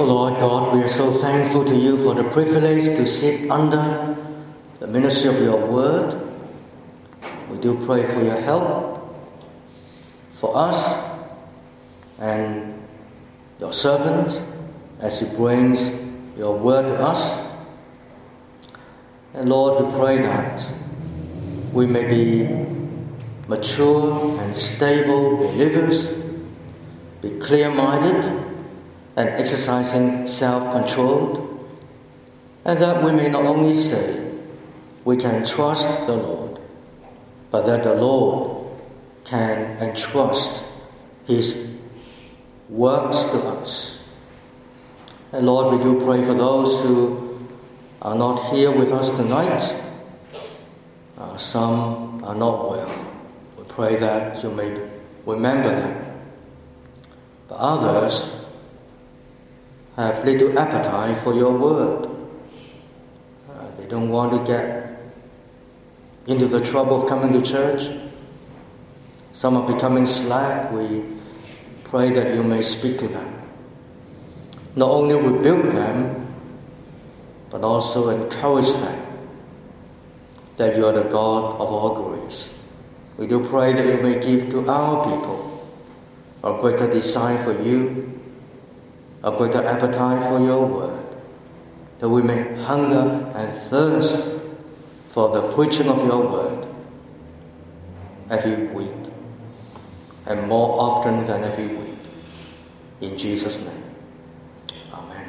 Oh Lord God, we are so thankful to you for the privilege to sit under the ministry of your word. We do pray for your help for us and your servant as he brings your word to us. And Lord, we pray that we may be mature and stable believers, be clear-minded and exercising self-control, and that we may not only say we can trust the Lord, but that the Lord can entrust his works to us. And Lord, we do pray for those who are not here with us tonight. Some are not well. We pray that you may remember them. But others have little appetite for your word. They don't want to get into the trouble of coming to church. Some are becoming slack. We pray that you may speak to them. Not only rebuke them, but also encourage them that you are the God of all grace. We do pray that you may give to our people a greater desire for you, a greater appetite for your word, that we may hunger and thirst for the preaching of your word every week, and more often than every week. In Jesus' name, amen.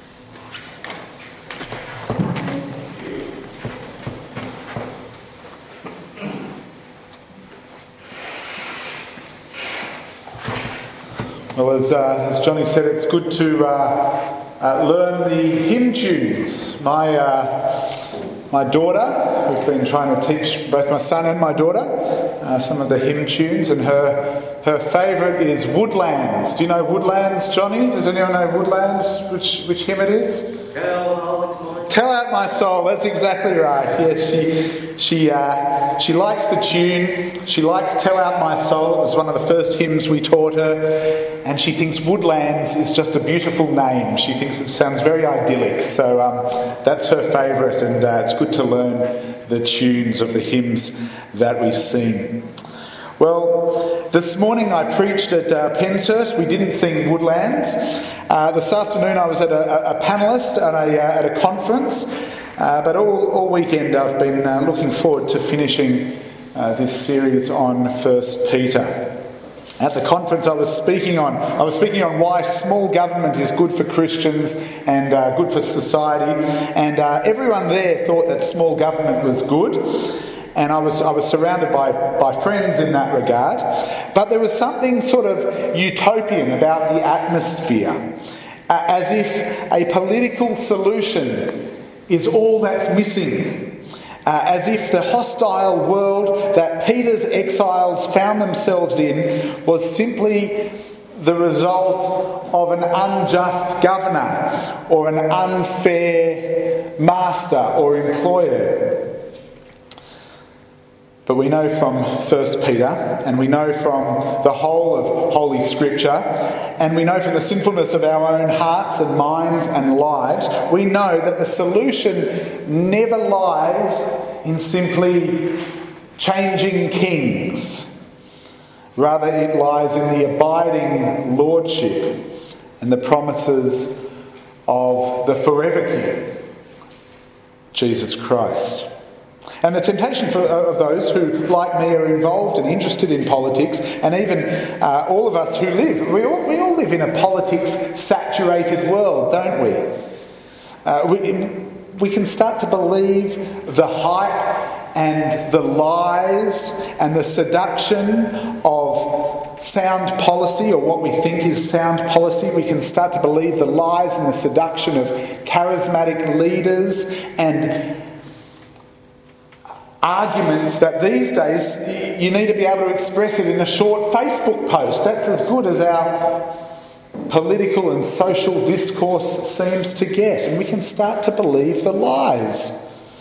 Well, as Johnny said, it's good to learn the hymn tunes. My daughter, who's been trying to teach both my son and my daughter some of the hymn tunes, and her favourite is Woodlands. Do you know Woodlands, Johnny? Does anyone know Woodlands? Which hymn it is? Tell Out My Soul. That's exactly right. Yes, she likes the tune. She likes Tell Out My Soul. It was one of the first hymns we taught her, and she thinks Woodlands is just a beautiful name. She thinks it sounds very idyllic. So that's her favourite, and it's good to learn the tunes of the hymns that we sing. Well, this morning I preached at Penshurst. We didn't sing Woodlands. This afternoon I was at a panellist at a conference. But all weekend I've been looking forward to finishing this series on 1 Peter. At the conference I was speaking on why small government is good for Christians and good for society. And everyone there thought that small government was good. And I was surrounded by friends in that regard. But there was something sort of utopian about the atmosphere, as if a political solution is all that's missing, as if the hostile world that Peter's exiles found themselves in was simply the result of an unjust governor or an unfair master or employer. But we know from 1 Peter, and we know from the whole of Holy Scripture, and we know from the sinfulness of our own hearts and minds and lives, we know that the solution never lies in simply changing kings. Rather, it lies in the abiding lordship and the promises of the forever King, Jesus Christ. And the temptation of those who, like me, are involved and interested in politics, and even all of us who live, we all live in a politics-saturated world, don't we? We can start to believe the hype and the lies and the seduction of sound policy, or what we think is sound policy. We can start to believe the lies and the seduction of charismatic leaders and arguments that these days you need to be able to express it in a short Facebook post. That's as good as our political and social discourse seems to get. And we can start to believe the lies.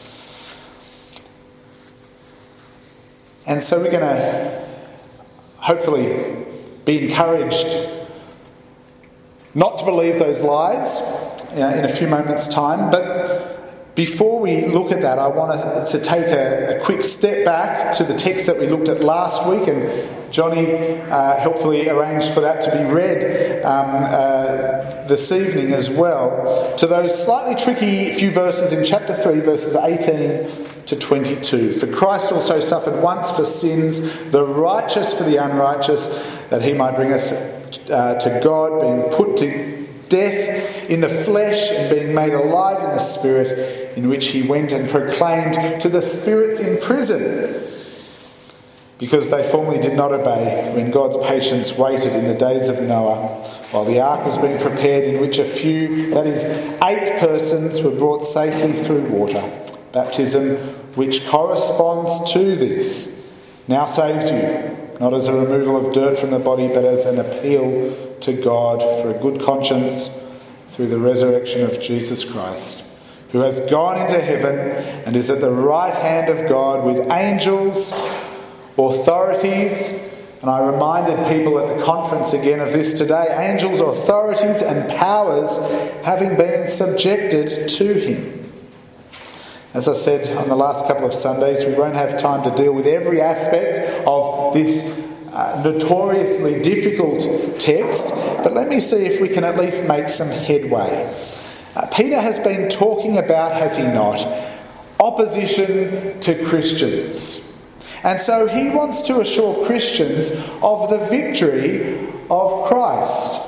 And so we're going to hopefully be encouraged not to believe those lies in a few moments' time. But before we look at that, I want to take a quick step back to the text that we looked at last week, and Johnny helpfully arranged for that to be read this evening as well, to those slightly tricky few verses in chapter 3, verses 18 to 22. For Christ also suffered once for sins, the righteous for the unrighteous, that he might bring us to God, being put to death in the flesh and being made alive in the spirit, in which he went and proclaimed to the spirits in prison, because they formerly did not obey, when God's patience waited in the days of Noah, while the ark was being prepared, in which a few, that is 8 persons, were brought safely through water. Baptism, which corresponds to this, now saves you, not as a removal of dirt from the body, but as an appeal to God for a good conscience through the resurrection of Jesus Christ, who has gone into heaven and is at the right hand of God with angels, authorities, and I reminded people at the conference again of this today, angels, authorities and powers having been subjected to him. As I said on the last couple of Sundays, we won't have time to deal with every aspect of this notoriously difficult text, but let me see if we can at least make some headway. Peter has been talking about, has he not, opposition to Christians. And so he wants to assure Christians of the victory of Christ.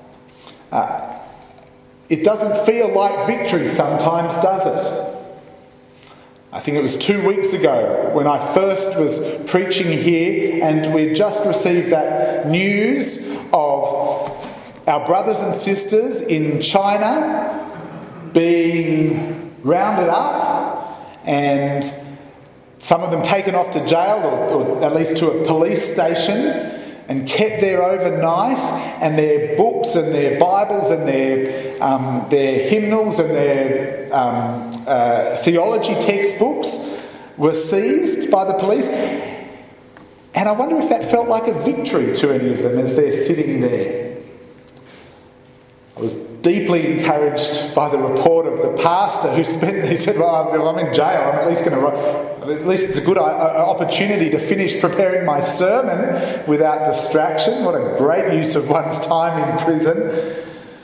It doesn't feel like victory sometimes, does it? I think it was 2 weeks ago when I first was preaching here, and we'd just received that news of our brothers and sisters in China being rounded up and some of them taken off to jail or at least to a police station and kept there overnight, and their books and their Bibles and their hymnals and their theology textbooks were seized by the police. And I wonder if that felt like a victory to any of them as they're sitting there. I was deeply encouraged by the report of the pastor he said, well, if I'm in jail, I'm at least it's a good opportunity to finish preparing my sermon without distraction. What a great use of one's time in prison.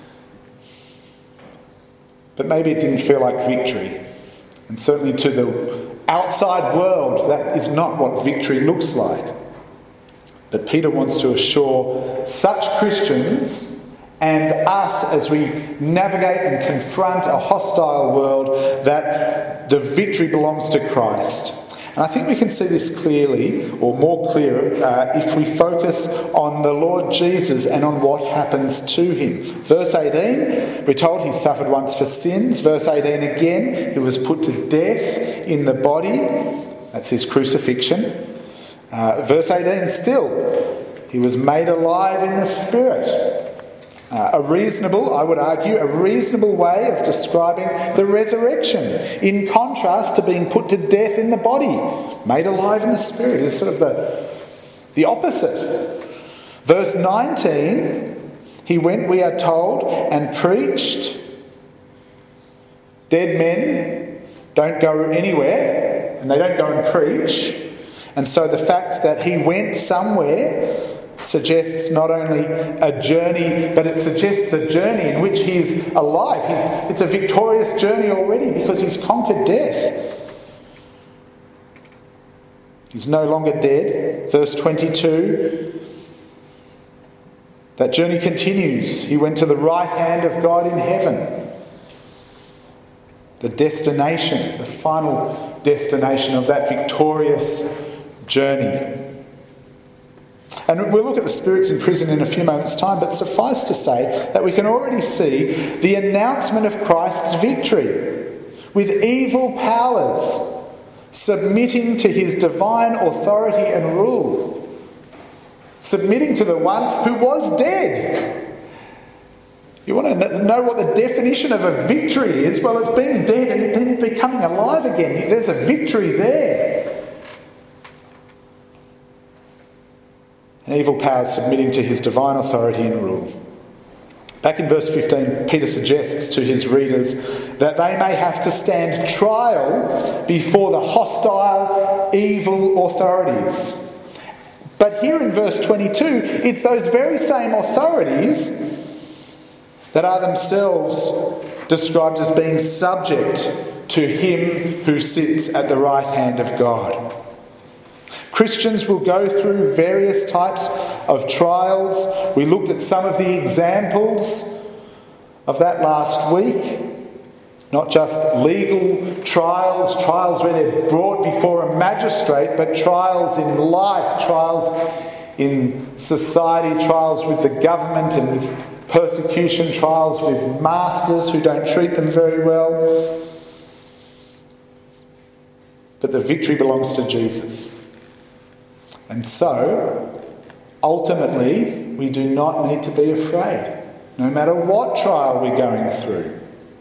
But maybe it didn't feel like victory. And certainly to the outside world, that is not what victory looks like. But Peter wants to assure such Christians and us, as we navigate and confront a hostile world, that the victory belongs to Christ. And I think we can see this clearly, or more clear, if we focus on the Lord Jesus and on what happens to him. Verse 18, we're told he suffered once for sins. Verse 18 again, he was put to death in the body. That's his crucifixion. Verse 18 still, he was made alive in the spirit. I would argue, a reasonable way of describing the resurrection, in contrast to being put to death in the body. Made alive in the spirit is sort of the opposite. Verse 19, he went, we are told, and preached. Dead men don't go anywhere, and they don't go and preach. And so the fact that he went somewhere suggests not only a journey, but it suggests a journey in which he is alive. It's a victorious journey already because he's conquered death. He's no longer dead. Verse 22, that journey continues. He went to the right hand of God in heaven. The destination, the final destination of that victorious journey. And we'll look at the spirits in prison in a few moments' time, but suffice to say that we can already see the announcement of Christ's victory, with evil powers submitting to his divine authority and rule, submitting to the one who was dead. You want to know what the definition of a victory is? Well, it's being dead and then becoming alive again. There's a victory there. And evil powers submitting to his divine authority and rule. Back in verse 15, Peter suggests to his readers that they may have to stand trial before the hostile, evil authorities. But here in verse 22, it's those very same authorities that are themselves described as being subject to him who sits at the right hand of God. Christians will go through various types of trials. We looked at some of the examples of that last week. Not just legal trials, trials where they're brought before a magistrate, but trials in life, trials in society, trials with the government and with persecution, trials with masters who don't treat them very well. But the victory belongs to Jesus. And so, ultimately, we do not need to be afraid, no matter what trial we're going through.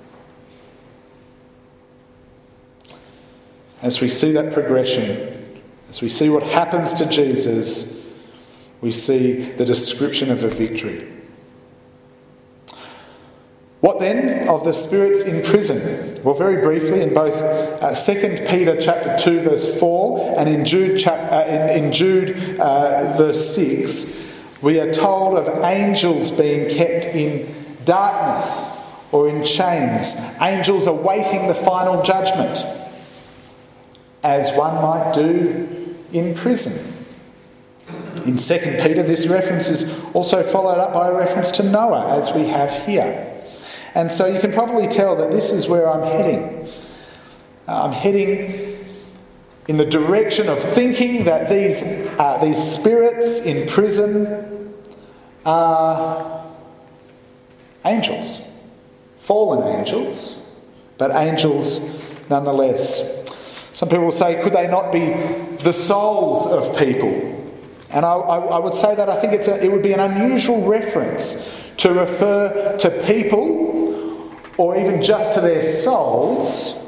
As we see that progression, as we see what happens to Jesus, we see the description of a victory. What then of the spirits in prison? Well, very briefly, in both 2 Peter chapter 2 verse 4 and in Jude verse 6, we are told of angels being kept in darkness or in chains. Angels awaiting the final judgment, as one might do in prison. In 2 Peter, this reference is also followed up by a reference to Noah, as we have here. And so you can probably tell that this is where I'm heading. I'm heading in the direction of thinking that these spirits in prison are angels. Fallen angels, but angels nonetheless. Some people will say, could they not be the souls of people? And I would say that I think it would be an unusual reference to refer to people, or even just to their souls,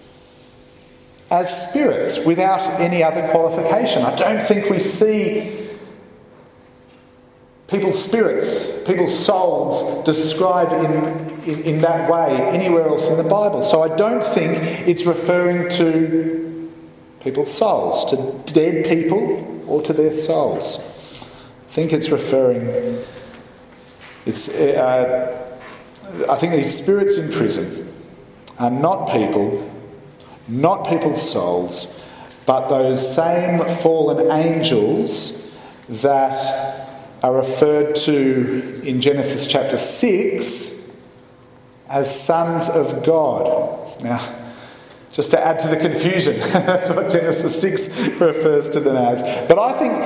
as spirits without any other qualification. I don't think we see people's spirits, people's souls described in that way anywhere else in the Bible. So I don't think it's referring to people's souls, to dead people or to their souls. I think it's referring... I think these spirits in prison are not people, not people's souls, but those same fallen angels that are referred to in Genesis chapter 6 as sons of God. Now, just to add to the confusion, that's what Genesis 6 refers to them as. But I think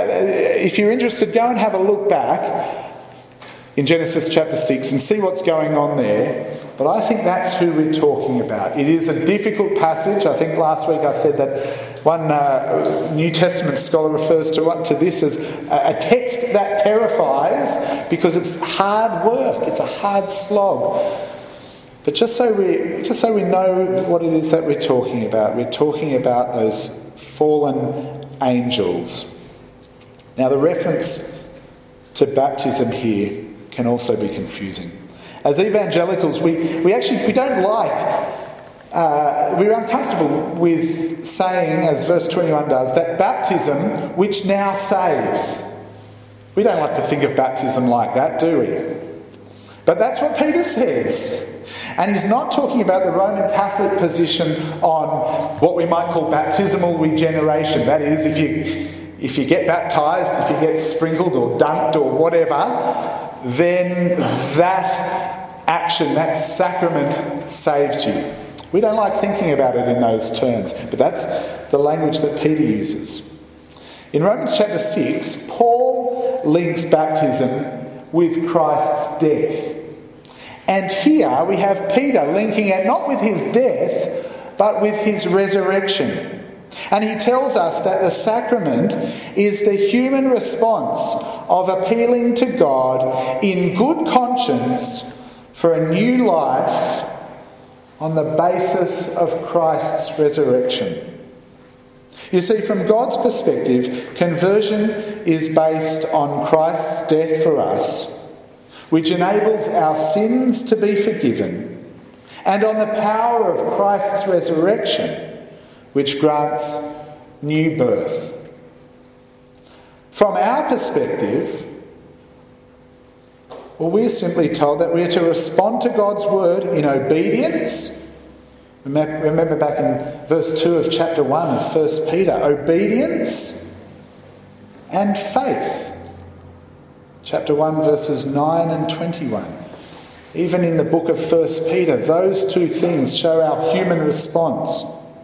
if you're interested, go and have a look back in Genesis chapter 6 and see what's going on there. But I think that's who we're talking about. It is a difficult passage. I think last week I said that one New Testament scholar refers to this as a text that terrifies because it's hard work. It's a hard slog. But just so we know what it is that we're talking about those fallen angels. Now the reference to baptism here can also be confusing. As evangelicals, we don't like, we're uncomfortable with saying, as verse 21 does, that baptism which now saves. We don't like to think of baptism like that, do we? But that's what Peter says. And he's not talking about the Roman Catholic position on what we might call baptismal regeneration. That is, if you get baptised, if you get sprinkled or dunked or whatever, then that action, that sacrament saves you. We don't like thinking about it in those terms, but that's the language that Peter uses. In Romans chapter 6, Paul links baptism with Christ's death. And here we have Peter linking it not with his death, but with his resurrection. And he tells us that the sacrament is the human response of appealing to God in good conscience for a new life on the basis of Christ's resurrection. You see, from God's perspective, conversion is based on Christ's death for us, which enables our sins to be forgiven, and on the power of Christ's resurrection, which grants new birth. From our perspective, well, we're simply told that we're to respond to God's word in obedience. Remember back in verse 2 of chapter 1 of 1 Peter, obedience and faith. Chapter 1 verses 9 and 21. Even in the book of 1 Peter, those two things show our human response.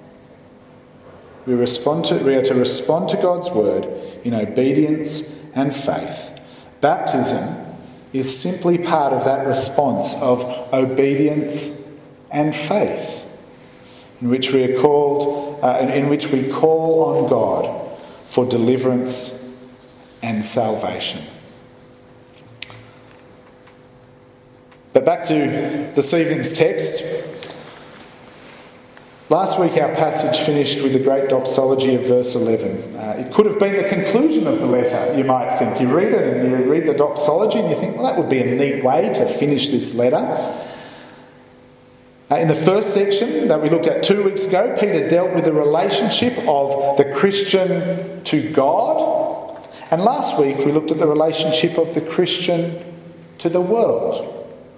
We are to respond to God's word in obedience and faith. Baptism is simply part of that response of obedience and faith, in which we call on God for deliverance and salvation. But back to this evening's text. Last week our passage finished with the great doxology of verse 11. It could have been the conclusion of the letter, you might think. You read it and you read the doxology and you think, well, that would be a neat way to finish this letter. In the first section that we looked at 2 weeks ago, Peter dealt with the relationship of the Christian to God. And last week we looked at the relationship of the Christian to the world.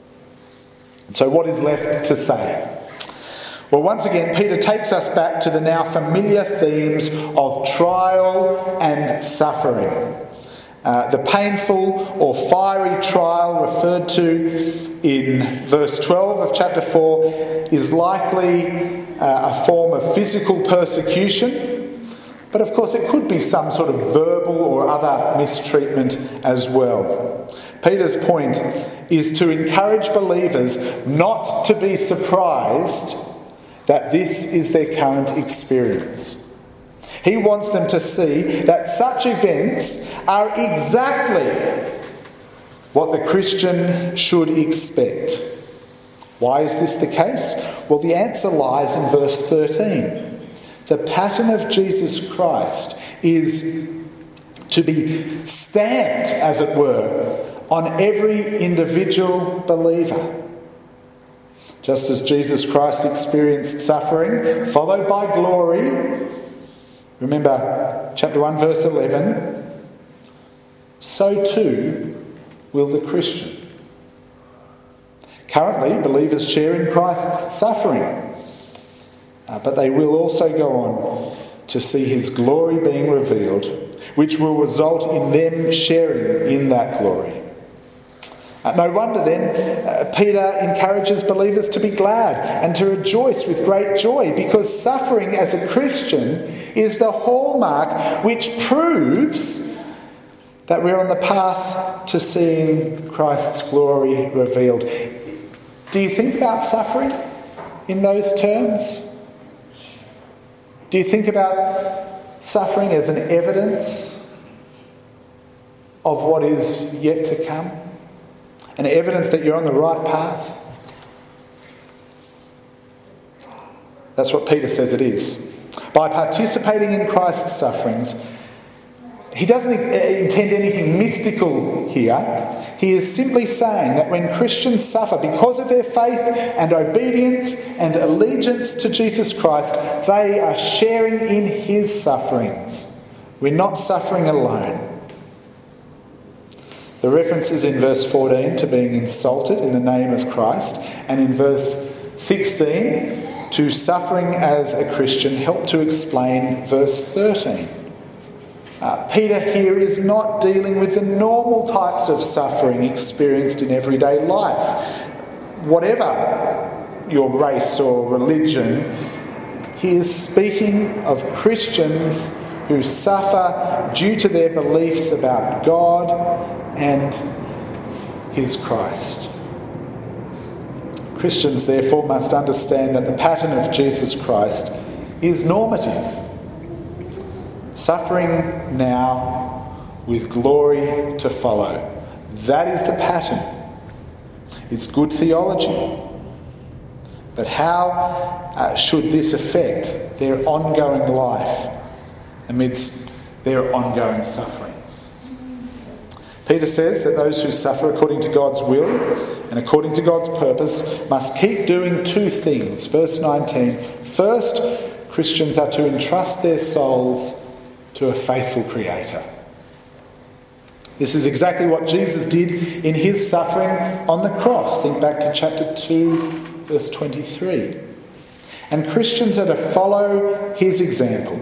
So what is left to say? Well, once again, Peter takes us back to the now familiar themes of trial and suffering. The painful or fiery trial referred to in verse 12 of chapter 4 is likely a form of physical persecution, but of course it could be some sort of verbal or other mistreatment as well. Peter's point is to encourage believers not to be surprised that this is their current experience. He wants them to see that such events are exactly what the Christian should expect. Why is this the case? Well, the answer lies in verse 13. The pattern of Jesus Christ is to be stamped, as it were, on every individual believer. Just as Jesus Christ experienced suffering, followed by glory, remember chapter 1 verse 11, so too will the Christian. Currently, believers share in Christ's suffering, but they will also go on to see his glory being revealed, which will result in them sharing in that glory. No wonder then Peter encourages believers to be glad and to rejoice with great joy, because suffering as a Christian is the hallmark which proves that we're on the path to seeing Christ's glory revealed. Do you think about suffering in those terms? Do you think about suffering as an evidence of what is yet to come? An evidence that you're on the right path? That's what Peter says it is. By participating in Christ's sufferings, he doesn't intend anything mystical here. He is simply saying that when Christians suffer because of their faith and obedience and allegiance to Jesus Christ, they are sharing in his sufferings. We're not suffering alone. The reference is in verse 14 to being insulted in the name of Christ, and in verse 16 to suffering as a Christian help to explain verse 13. Peter here is not dealing with the normal types of suffering experienced in everyday life. Whatever your race or religion, he is speaking of Christians who suffer due to their beliefs about God and his Christ. Christians, therefore, must understand that the pattern of Jesus Christ is normative. Suffering now with glory to follow. That is the pattern. It's good theology. But how should this affect their ongoing life amidst their ongoing sufferings? Peter says that those who suffer according to God's will and according to God's purpose must keep doing two things. Verse 19. First, Christians are to entrust their souls to a faithful Creator. This is exactly what Jesus did in his suffering on the cross. Think back to chapter 2, verse 23. And Christians are to follow his example.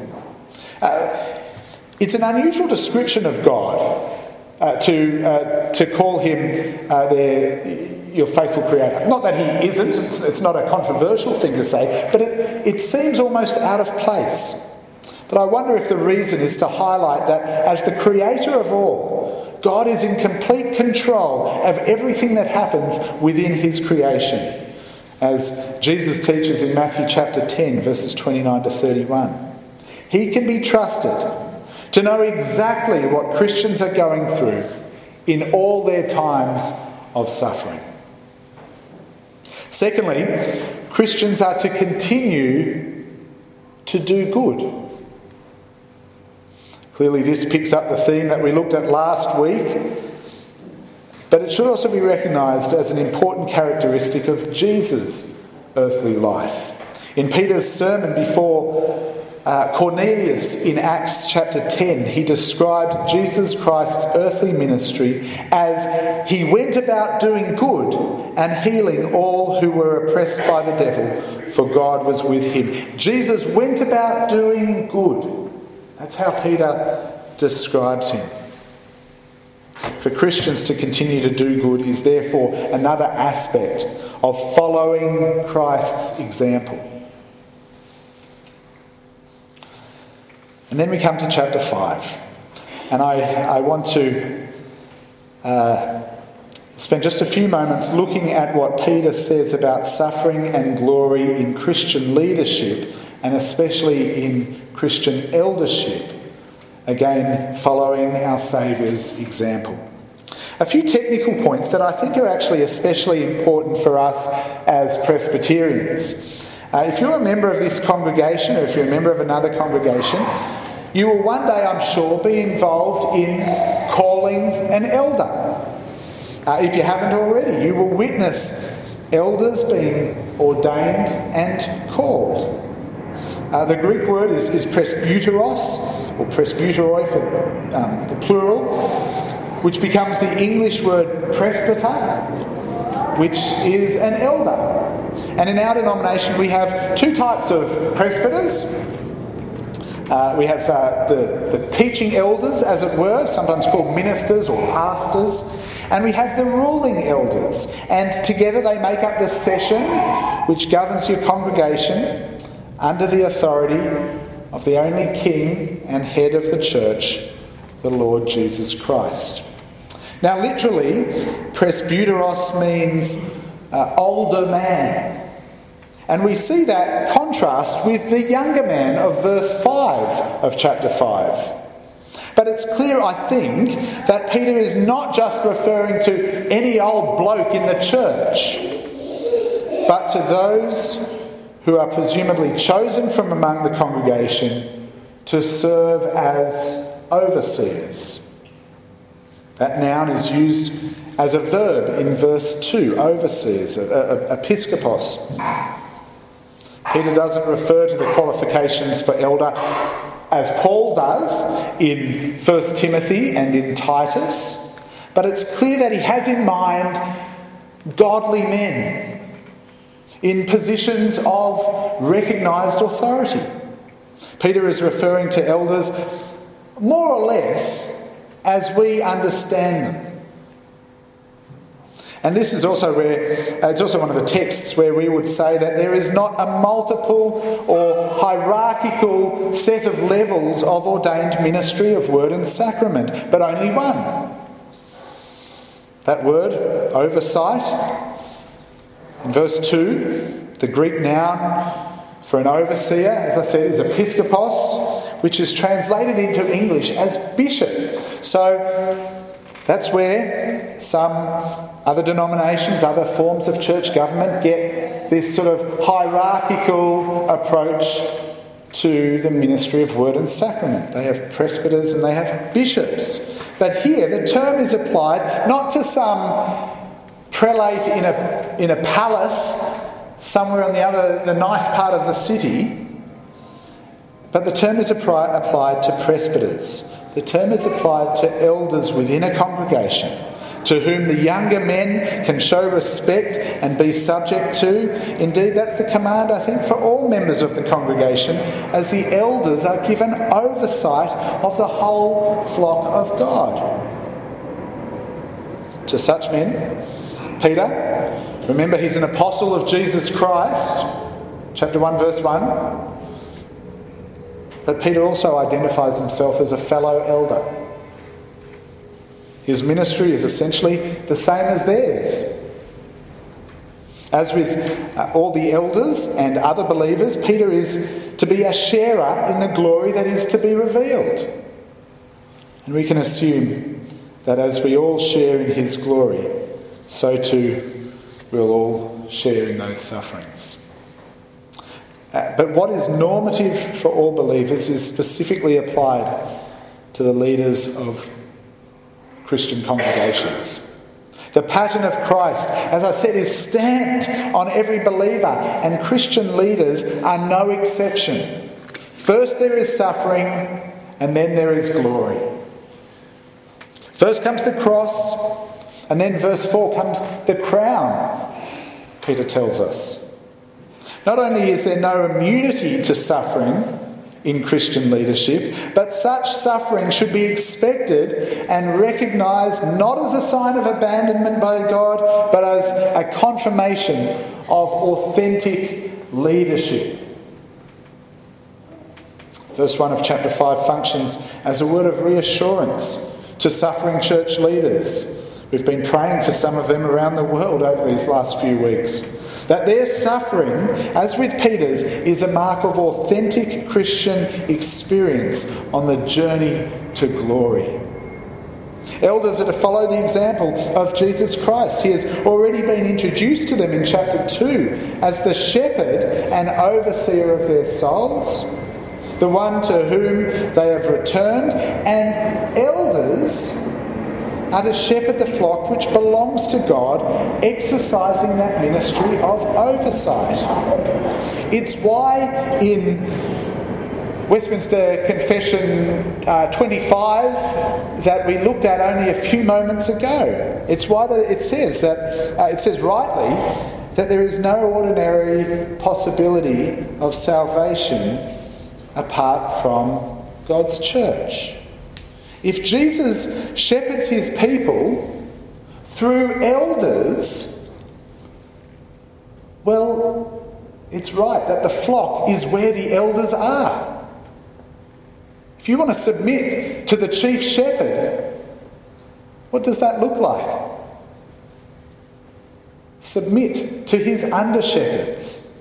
It's an unusual description of God to call him your faithful Creator. Not that he isn't, it's not a controversial thing to say, but it seems almost out of place. But I wonder if the reason is to highlight that as the Creator of all, God is in complete control of everything that happens within his creation. As Jesus teaches in Matthew chapter 10, verses 29 to 31. He can be trusted to know exactly what Christians are going through in all their times of suffering. Secondly, Christians are to continue to do good. Clearly this picks up the theme that we looked at last week, but it should also be recognised as an important characteristic of Jesus' earthly life. In Peter's sermon before Cornelius in Acts chapter 10, he described Jesus Christ's earthly ministry as he went about doing good and healing all who were oppressed by the devil, for God was with him. Jesus went about doing good. That's how Peter describes him. For Christians to continue to do good is therefore another aspect of following Christ's example. And then we come to chapter 5. And I want to spend just a few moments looking at what Peter says about suffering and glory in Christian leadership, and especially in Christian eldership, again following our Saviour's example. A few technical points that I think are actually especially important for us as Presbyterians. If you're a member of this congregation, or if you're a member of another congregation, you will one day, I'm sure, be involved in calling an elder. If you haven't already, you will witness elders being ordained and called. The Greek word is presbyteros, or presbyteroi for the plural, which becomes the English word presbyter, which is an elder. And in our denomination we have two types of presbyters. We have the teaching elders, as it were, sometimes called ministers or pastors, and we have the ruling elders. And together they make up the session which governs your congregation under the authority of the only King and head of the church, the Lord Jesus Christ. Now literally, presbyteros means older man. And we see that contrast with the younger man of verse 5 of chapter 5. But it's clear, I think, that Peter is not just referring to any old bloke in the church, but to those who are presumably chosen from among the congregation to serve as overseers. That noun is used as a verb in verse 2, overseers, episkopos. Peter doesn't refer to the qualifications for elder as Paul does in 1 Timothy and in Titus, but it's clear that he has in mind godly men in positions of recognised authority. Peter is referring to elders more or less as we understand them. And this is also it's also one of the texts where we would say that there is not a multiple or hierarchical set of levels of ordained ministry of word and sacrament, but only one. That word, oversight, in verse 2, the Greek noun for an overseer, as I said, is episkopos, which is translated into English as bishop. So that's where some other denominations, other forms of church government get this sort of hierarchical approach to the ministry of word and sacrament. They have presbyters and they have bishops. But here the term is applied not to some prelate in a palace somewhere on the nice part of the city, but the term is applied to presbyters. The term is applied to elders within a congregation, to whom the younger men can show respect and be subject to. Indeed, that's the command, I think, for all members of the congregation, as the elders are given oversight of the whole flock of God. To such men, Peter, remember he's an apostle of Jesus Christ, chapter 1, verse 1. But Peter also identifies himself as a fellow elder. His ministry is essentially the same as theirs. As with all the elders and other believers, Peter is to be a sharer in the glory that is to be revealed. And we can assume that as we all share in his glory, so too we'll all share in those sufferings. But what is normative for all believers is specifically applied to the leaders of Christian congregations. The pattern of Christ, as I said, is stamped on every believer, and Christian leaders are no exception. First there is suffering, and then there is glory. First comes the cross, and then verse 4 comes the crown, Peter tells us. Not only is there no immunity to suffering in Christian leadership, but such suffering should be expected and recognised not as a sign of abandonment by God, but as a confirmation of authentic leadership. Verse 1 of chapter 5 functions as a word of reassurance to suffering church leaders. We've been praying for some of them around the world over these last few weeks. That their suffering, as with Peter's, is a mark of authentic Christian experience on the journey to glory. Elders are to follow the example of Jesus Christ. He has already been introduced to them in chapter 2 as the shepherd and overseer of their souls, the one to whom they have returned, and elders are to shepherd the flock which belongs to God, exercising that ministry of oversight. It's why in Westminster Confession 25 that we looked at only a few moments ago. It's why that it says rightly that there is no ordinary possibility of salvation apart from God's church. If Jesus shepherds his people through elders, well, it's right that the flock is where the elders are. If you want to submit to the chief shepherd, what does that look like? Submit to his under-shepherds.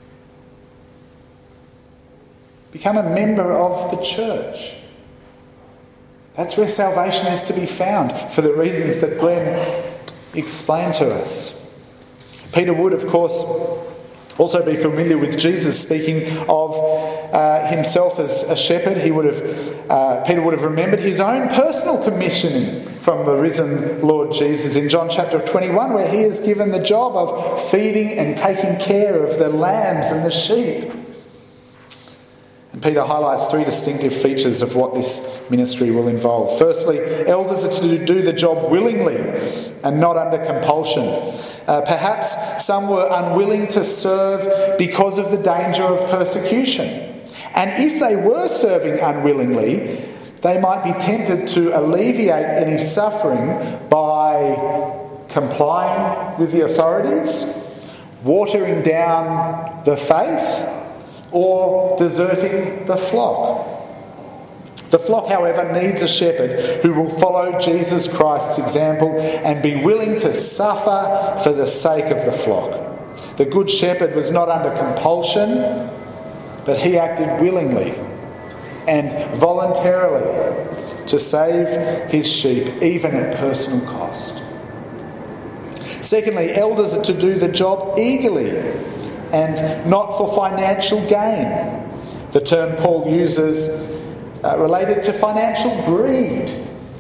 Become a member of the church. That's where salvation is to be found, for the reasons that Glenn explained to us. Peter would, of course, also be familiar with Jesus speaking of himself as a shepherd. Peter would have remembered his own personal commissioning from the risen Lord Jesus in John chapter 21, where he is given the job of feeding and taking care of the lambs and the sheep. And Peter highlights three distinctive features of what this ministry will involve. Firstly, elders are to do the job willingly and not under compulsion. Perhaps some were unwilling to serve because of the danger of persecution. And if they were serving unwillingly, they might be tempted to alleviate any suffering by complying with the authorities, watering down the faith, or deserting the flock. The flock, however, needs a shepherd who will follow Jesus Christ's example and be willing to suffer for the sake of the flock. The good shepherd was not under compulsion, but he acted willingly and voluntarily to save his sheep, even at personal cost. Secondly, elders are to do the job eagerly and not for financial gain. The term Paul uses related to financial greed.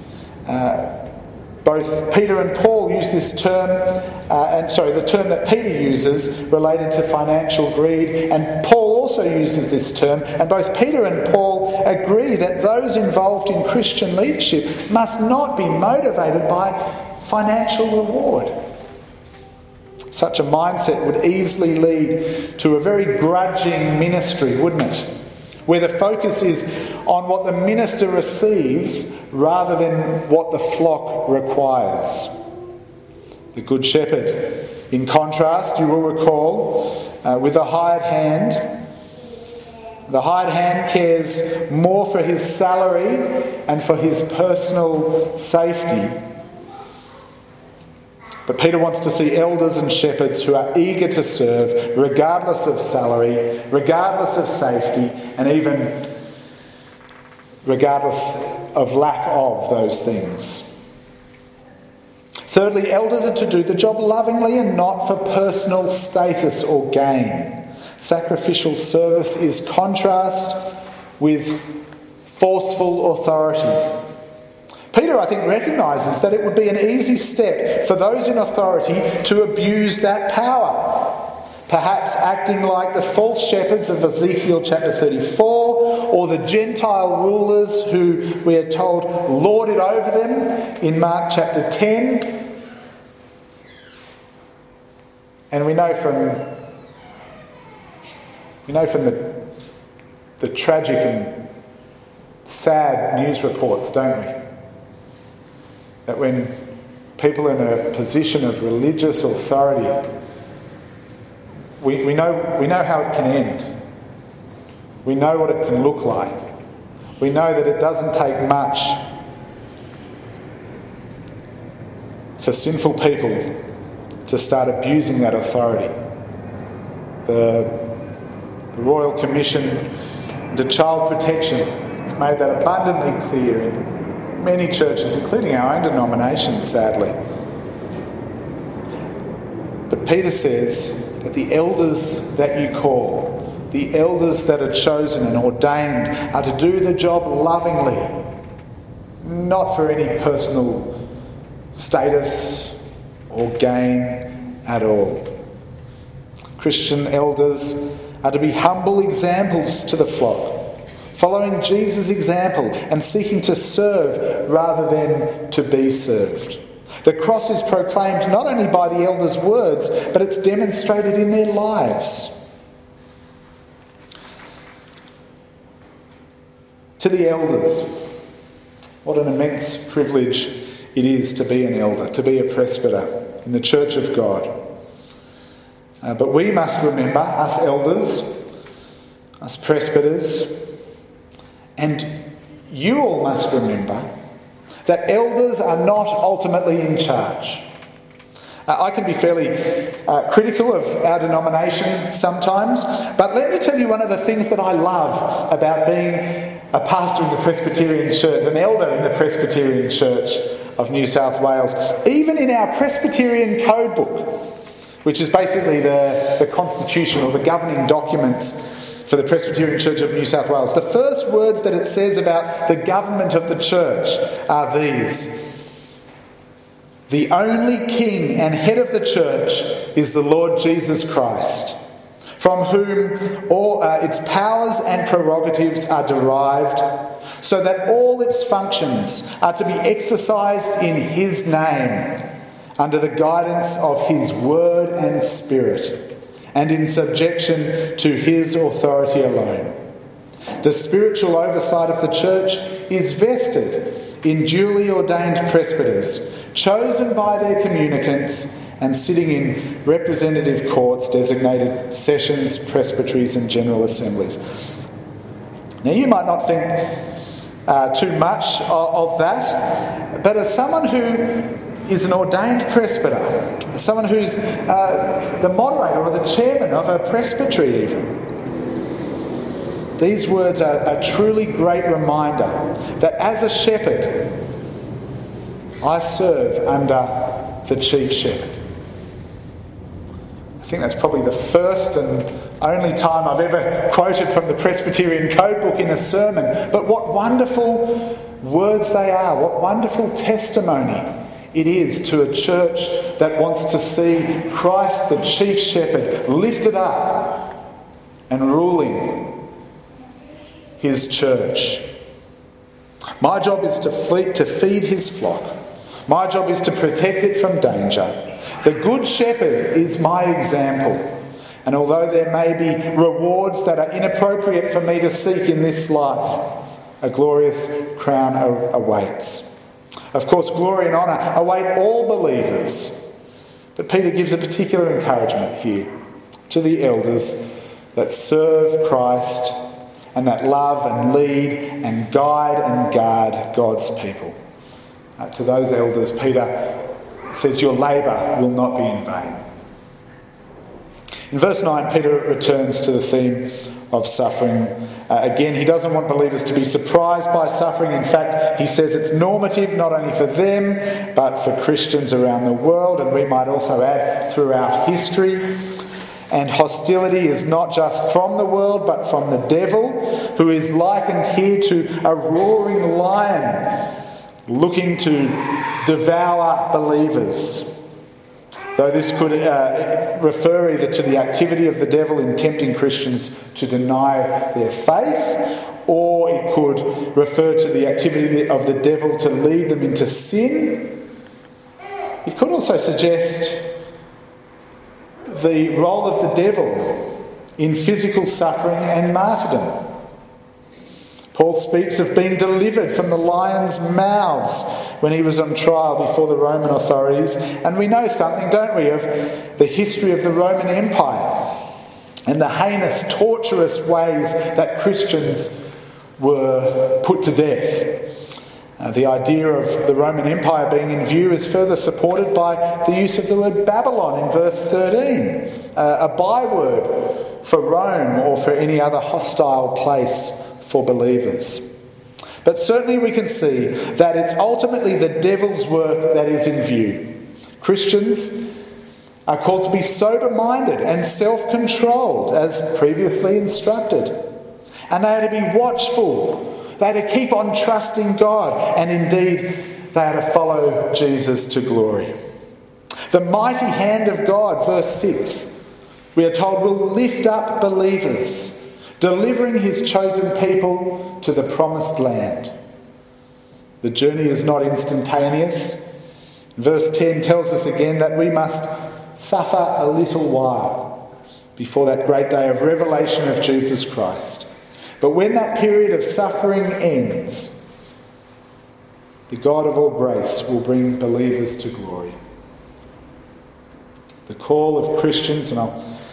Both Peter and Paul use this term, the term that Peter uses related to financial greed, and Paul also uses this term, and both Peter and Paul agree that those involved in Christian leadership must not be motivated by financial reward. Such a mindset would easily lead to a very grudging ministry, wouldn't it? Where the focus is on what the minister receives rather than what the flock requires. The Good Shepherd, in contrast, you will recall, with a hired hand, the hired hand cares more for his salary and for his personal safety. But Peter wants to see elders and shepherds who are eager to serve, regardless of salary, regardless of safety, and even regardless of lack of those things. Thirdly, elders are to do the job lovingly and not for personal status or gain. Sacrificial service is contrast with forceful authority. Peter, I think, recognises that it would be an easy step for those in authority to abuse that power, perhaps acting like the false shepherds of Ezekiel chapter 34, or the Gentile rulers who we are told lorded over them in Mark chapter 10. And we know from the tragic and sad news reports, don't we? That when people are in a position of religious authority, we know how it can end. We know what it can look like. We know that it doesn't take much for sinful people to start abusing that authority. The Royal Commission into Child Protection has made that abundantly clear in many churches, including our own denomination, sadly. But Peter says that the elders that you call, the elders that are chosen and ordained, are to do the job lovingly, not for any personal status or gain at all. Christian elders are to be humble examples to the flock, following Jesus' example and seeking to serve rather than to be served. The cross is proclaimed not only by the elders' words, but it's demonstrated in their lives. To the elders, what an immense privilege it is to be an elder, to be a presbyter in the Church of God. But we must remember, us elders, us presbyters, and you all must remember that elders are not ultimately in charge. I can be fairly critical of our denomination sometimes, but let me tell you one of the things that I love about being a pastor in the Presbyterian Church, an elder in the Presbyterian Church of New South Wales. Even in our Presbyterian Code Book, which is basically the constitution or the governing documents for the Presbyterian Church of New South Wales, the first words that it says about the government of the church are these: the only king and head of the church is the Lord Jesus Christ, from whom all its powers and prerogatives are derived, so that all its functions are to be exercised in his name, under the guidance of his word and spirit, and in subjection to his authority alone. The spiritual oversight of the church is vested in duly ordained presbyters, chosen by their communicants and sitting in representative courts designated sessions, presbyteries and general assemblies. Now, you might not think too much of that, but as someone who is an ordained presbyter, someone who's the moderator or the chairman of a presbytery even, these words are a truly great reminder that as a shepherd, I serve under the chief shepherd. I think that's probably the first and only time I've ever quoted from the Presbyterian Code Book in a sermon. But what wonderful words they are. What wonderful testimony it is to a church that wants to see Christ, the chief shepherd, lifted up and ruling his church. My job is to feed his flock. My job is to protect it from danger. The good shepherd is my example. And although there may be rewards that are inappropriate for me to seek in this life, a glorious crown awaits. Of course, glory and honour await all believers. But Peter gives a particular encouragement here to the elders that serve Christ and that love and lead and guide and guard God's people. To those elders, Peter says, your labour will not be in vain. In verse 9, Peter returns to the theme of suffering. Again, he doesn't want believers to be surprised by suffering. In fact, he says it's normative not only for them, but for Christians around the world, and we might also add throughout history. And hostility is not just from the world, but from the devil, who is likened here to a roaring lion looking to devour believers. Though this could refer either to the activity of the devil in tempting Christians to deny their faith, or it could refer to the activity of the devil to lead them into sin. It could also suggest the role of the devil in physical suffering and martyrdom. Paul speaks of being delivered from the lions' mouths when he was on trial before the Roman authorities. And we know something, don't we, of the history of the Roman Empire and the heinous, torturous ways that Christians were put to death. The idea of the Roman Empire being in view is further supported by the use of the word Babylon in verse 13, a byword for Rome or for any other hostile place for believers. But certainly we can see that it's ultimately the devil's work that is in view. Christians are called to be sober-minded and self-controlled, as previously instructed. And they are to be watchful. They are to keep on trusting God. And indeed, they are to follow Jesus to glory. The mighty hand of God, verse 6, we are told, will lift up believers, delivering his chosen people to the promised land. The journey is not instantaneous. Verse 10 tells us again that we must suffer a little while before that great day of revelation of Jesus Christ. But when that period of suffering ends, the God of all grace will bring believers to glory. The call of Christians, and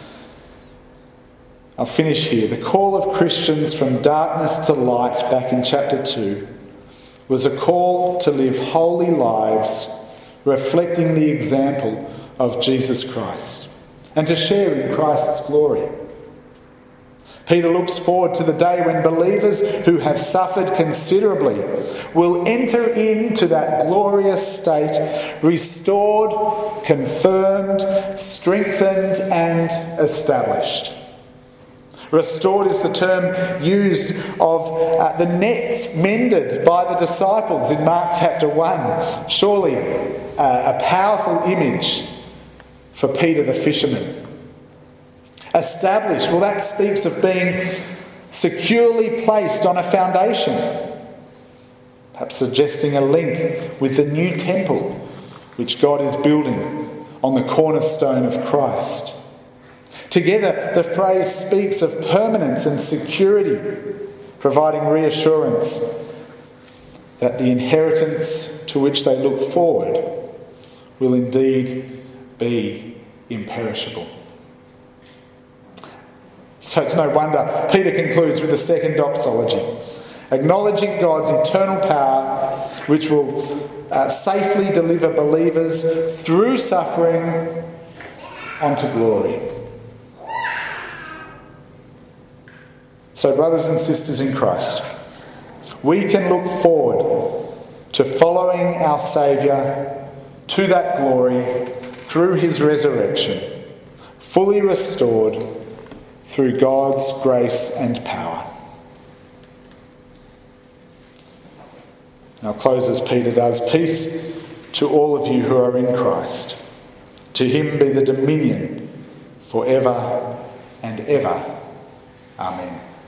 I'll finish here. The call of Christians from darkness to light back in chapter 2 was a call to live holy lives reflecting the example of Jesus Christ and to share in Christ's glory. Peter looks forward to the day when believers who have suffered considerably will enter into that glorious state, restored, confirmed, strengthened, and established. Restored is the term used of the nets mended by the disciples in Mark chapter 1. Surely a powerful image for Peter the fisherman. Established, well, that speaks of being securely placed on a foundation, perhaps suggesting a link with the new temple which God is building on the cornerstone of Christ. Together, the phrase speaks of permanence and security, providing reassurance that the inheritance to which they look forward will indeed be imperishable. So it's no wonder Peter concludes with the second doxology, acknowledging God's eternal power, which will safely deliver believers through suffering onto glory. So, brothers and sisters in Christ, we can look forward to following our Saviour to that glory through his resurrection, fully restored through God's grace and power. And I'll close as Peter does. Peace to all of you who are in Christ. To him be the dominion forever and ever. Amen.